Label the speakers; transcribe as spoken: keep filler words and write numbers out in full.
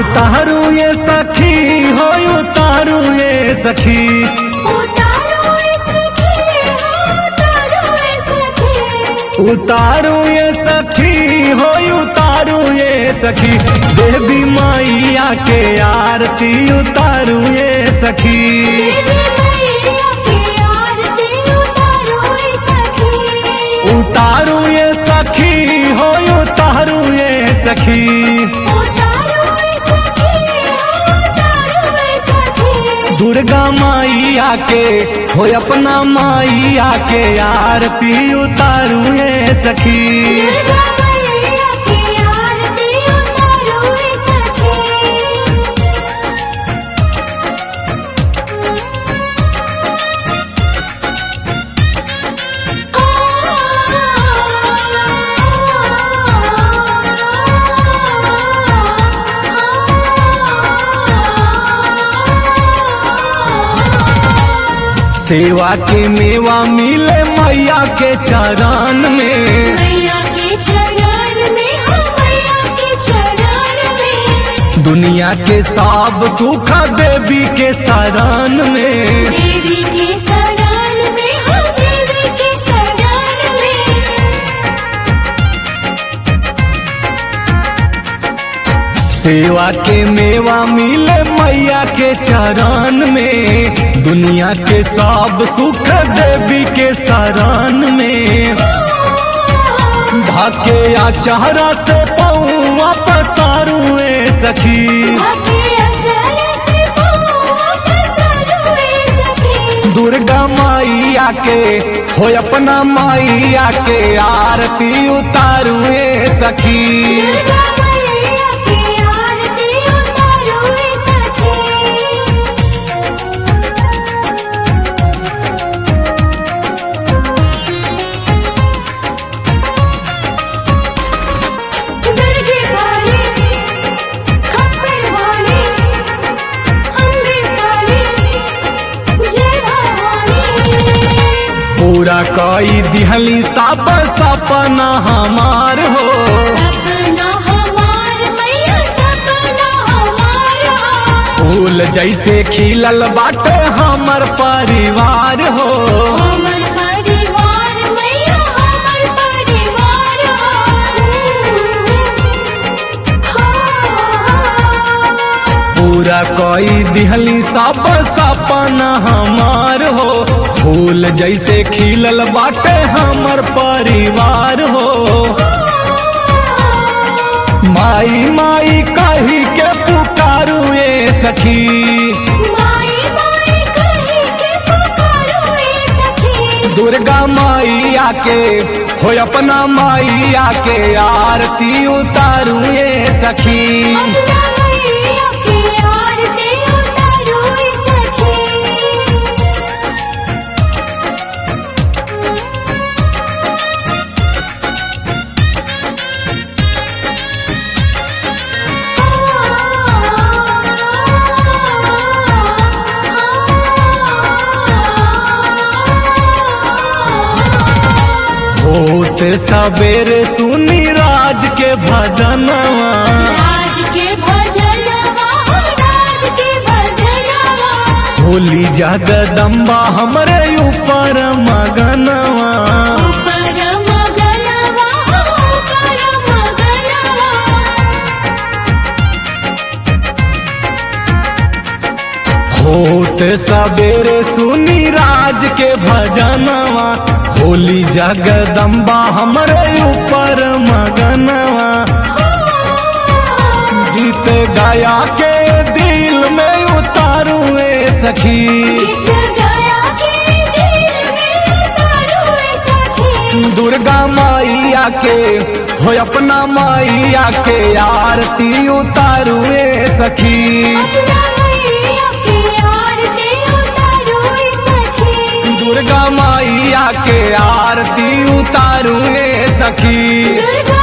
Speaker 1: उतारू ये सखी हो उतारू ये सखी उतारू ये सखी हो उतारू ये सखी देवी मैया के आरती उतारू ये सखी उतारू ये सखी हो उतारू ये सखी दुर्गा मैया के हो अपना मैया के आरती उतारू ये सखी सेवा के मेवा मिले मैया के चरण में
Speaker 2: मैया के चरण में हो मैया के चरण में
Speaker 1: दुनिया के सब सुख देवी के शरण में
Speaker 2: देवी के शरण में हो देवी के शरण में
Speaker 1: सेवा के मेवा मिले मैया के चरण में दुनिया के सब सुख देवी के शरण में ढाके या चेहरा से पौआ पसारू ए सखी दुर्गा मैया के हो अपना मैया के आरती उतारू ए सखी पूरा कई दिहली सब सपना हमार हो
Speaker 2: सपना हमार मैया सपना हमार
Speaker 1: फूल जैसे खिलल बाटे हमर परिवार हो
Speaker 2: हमर परिवार मैया हमर परिवार
Speaker 1: पूरा कई दिहली सब सपना हमार हो फूल जैसे खिलल बाटे हमर परिवार हो माई माई कही के पुकारू ए सखी
Speaker 2: माई माई कही के पुकारो ए सखी
Speaker 1: दुर्गा मैया के हो अपना मैया के आरती उतारू ए सखी
Speaker 2: अपना मैया की आरती उतारो ए सखी
Speaker 1: होत सवेरे सुनी राज के भजनवा
Speaker 2: राज के भजनवा राज के भजनवा
Speaker 1: होली जगदम्बा हमरे ऊपर मगनवा
Speaker 2: ऊपर मगनवा ऊपर मगनवा
Speaker 1: होत सवेरे सुनी राज के भजनवा होली जगदम्बा हमरे ऊपर मगनवा गीत गाया के दिल में उतारू ए सखी
Speaker 2: गीत गाया के दिल में उतारो ए सखी
Speaker 1: दुर्गा मैया के हो अपना मैया के आरती उतारू ए सखी
Speaker 2: अपना मैया की आरती उतारो ए सखी
Speaker 1: दुर्गा मैया के आरती उतारू ए सखी
Speaker 2: दुर्गा